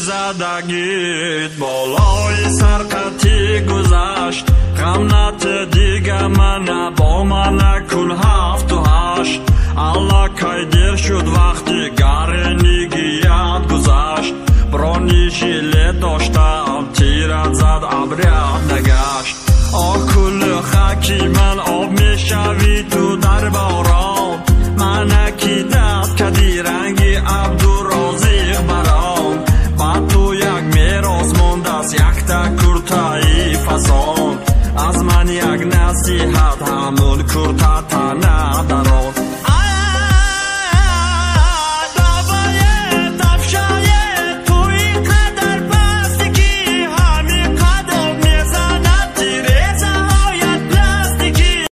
زدگیت بالای سرقتی گذشت غمنت دیگه من با من نکن 7 و 8 الله کی دیر شد وقتی گرنگیت گذشت برانی شیله داشتم تیرت زد ابریت نگشت آکل خاکی من آب میشوی تو در بار